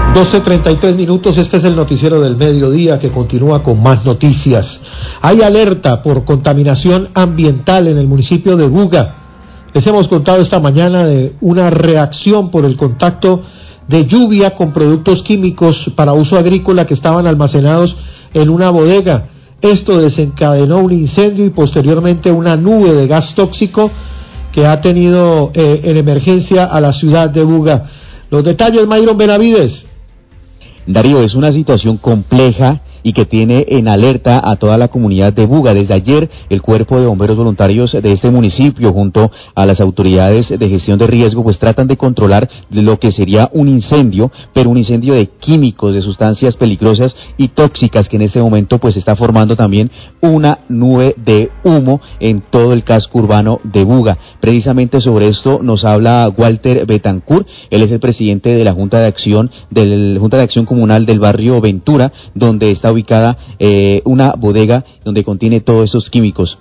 12:33, este es el noticiero del mediodía que continúa con más noticias. Hay alerta por contaminación ambiental en el municipio de Buga. Les hemos contado esta mañana de una reacción por el contacto de lluvia con productos químicos para uso agrícola que estaban almacenados en una bodega. Esto desencadenó un incendio y posteriormente una nube de gas tóxico que ha tenido en emergencia a la ciudad de Buga. Los detalles, Mayron Benavides. Darío, es una situación compleja y que tiene en alerta a toda la comunidad de Buga. Desde ayer, el Cuerpo de Bomberos Voluntarios de este municipio, junto a las autoridades de gestión de riesgo, pues tratan de controlar lo que sería un incendio, pero un incendio de químicos, de sustancias peligrosas y tóxicas, que en este momento pues está formando también una nube de humo en todo el casco urbano de Buga. Precisamente sobre esto nos habla Walter Betancourt. Él es el presidente de la Junta de Acción Comunal del barrio Ventura, donde está ubicada una bodega donde contiene todos esos químicos.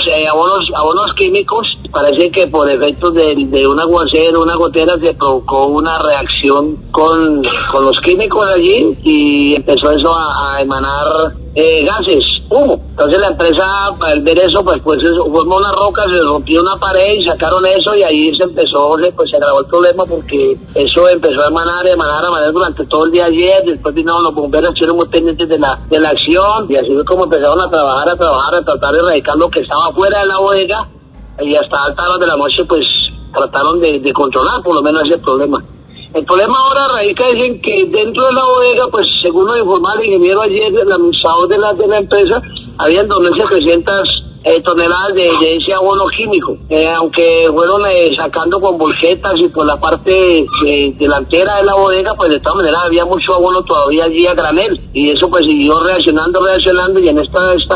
Abonos químicos, parece que por efectos de un aguacero, una gotera, se provocó una reacción con los químicos allí y empezó eso a emanar gases, humo. Entonces la empresa, al ver eso, pues formó una roca, se rompió una pared y sacaron eso, y ahí se agravó el problema, porque eso empezó a emanar durante todo el día ayer. Después vinieron los bomberos, estuvieron muy pendientes de la acción, y así fue como empezaron a trabajar, a tratar de erradicar lo que estaba fuera de la bodega, y hasta altas horas de la noche pues trataron de controlar por lo menos ese problema. El problema ahora radica en que dentro de la bodega, pues según nos informaba el ingeniero ayer, el administrador de la empresa, habían 2.700 toneladas de ese abono químico, aunque fueron sacando con bolsetas y por la parte delantera de la bodega, pues de todas maneras había mucho abono todavía allí a granel, y eso pues siguió reaccionando, y en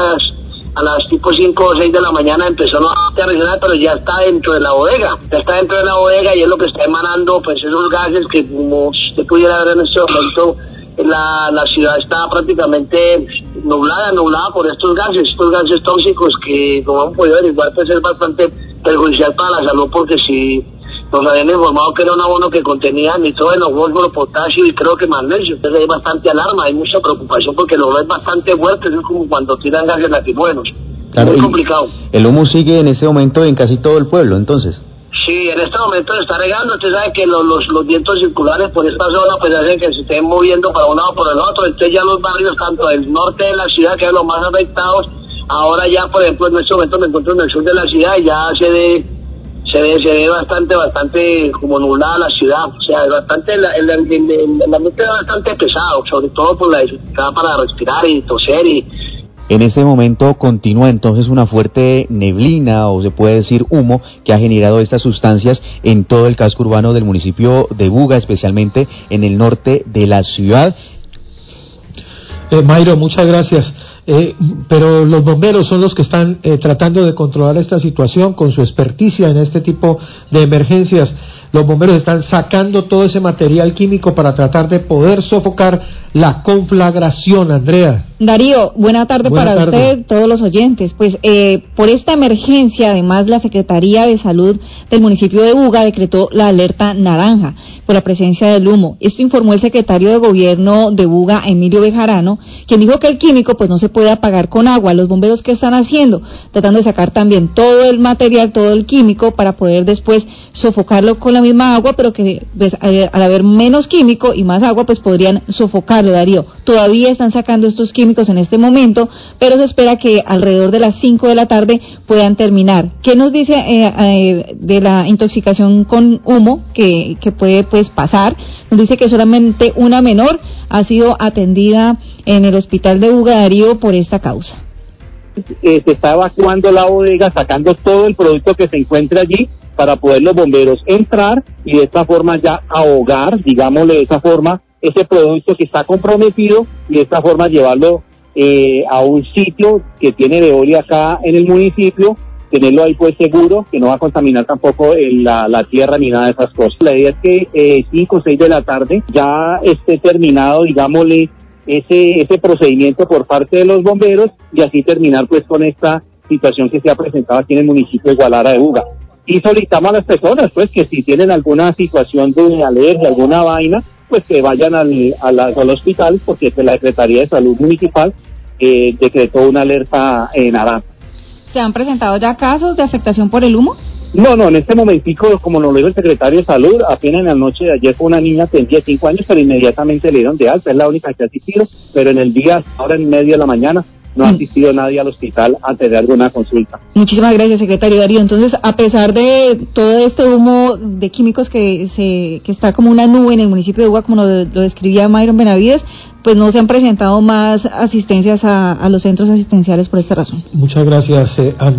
a las tipo 5 o 6 de la mañana empezó a reaccionar, pero ya está dentro de la bodega, y es lo que está emanando pues esos gases que, como usted pudiera ver en este momento, la ciudad está prácticamente nublada por estos gases tóxicos que, como hemos podido averiguar, pues es bastante perjudicial para la salud, porque si nos habían informado que era un abono que contenía nitrógeno, fósforo, potasio y creo que magnesio. Entonces hay bastante alarma, hay mucha preocupación porque el olor es bastante fuerte, es como cuando tiran gases lacrimógenos. Claro, muy complicado. El humo sigue en este momento en casi todo el pueblo, entonces. Sí, en este momento se está regando. Usted sabe que los vientos circulares por esta zona pues hacen que se estén moviendo para un lado o por el otro. Entonces ya los barrios, tanto del norte de la ciudad, que es los más afectados, ahora ya, por ejemplo, en este momento me encuentro en el sur de la ciudad y ya se ve bastante como nublada la ciudad. O sea, el ambiente es bastante pesado, sobre todo por la dificultad para respirar y toser. En este momento continúa entonces una fuerte neblina, o se puede decir humo, que ha generado estas sustancias en todo el casco urbano del municipio de Buga, especialmente en el norte de la ciudad. Mayro, muchas gracias. Pero los bomberos son los que están tratando de controlar esta situación con su experticia en este tipo de emergencias. Los bomberos están sacando todo ese material químico para tratar de poder sofocar la conflagración. Andrea. Darío, buena tarde para usted, todos los oyentes. Pues por esta emergencia, además, la Secretaría de Salud del municipio de Buga decretó la alerta naranja por la presencia del humo. Esto informó el secretario de Gobierno de Buga, Emilio Bejarano, quien dijo que el químico pues no se puede apagar con agua. Los bomberos, ¿qué están haciendo? Tratando de sacar también todo el material, todo el químico, para poder después sofocarlo con la misma agua, pero que pues, al haber menos químico y más agua, pues podrían sofocarlo, Darío. Todavía están sacando estos químicos en este momento, pero se espera que alrededor de las 5 de la tarde puedan terminar. ¿Qué nos dice de la intoxicación con humo que puede pues pasar? Nos dice que solamente una menor ha sido atendida en el hospital de Buga, Darío, por esta causa. Se está evacuando la bodega, sacando todo el producto que se encuentra allí para poder los bomberos entrar y de esta forma ya ahogar, digámosle de esa forma, ese producto que está comprometido y de esta forma llevarlo a un sitio que tiene Veolia acá en el municipio, tenerlo ahí pues seguro, que no va a contaminar tampoco la tierra ni nada de esas cosas. La idea es que 5 o 6 de la tarde ya esté terminado, digámosle, ese procedimiento por parte de los bomberos y así terminar pues con esta situación que se ha presentado aquí en el municipio de Gualara de Buga. Y solicitamos a las personas pues que si tienen alguna situación de alergia, alguna vaina, pues que vayan al hospital, porque pues, la Secretaría de Salud Municipal decretó una alerta naranja. ¿Se han presentado ya casos de afectación por el humo? No, en este momentico, como nos lo dijo el secretario de Salud, apenas en la noche de ayer fue una niña, tendría 5 años, pero inmediatamente le dieron de alta, es la única que ha asistido, pero en el día, ahora en medio de la mañana, no ha asistido nadie al hospital a tener alguna consulta. Muchísimas gracias, secretario Darío. Entonces, a pesar de todo este humo de químicos que está como una nube en el municipio de Buga, como lo describía Mayron Benavides, pues no se han presentado más asistencias a los centros asistenciales por esta razón. Muchas gracias,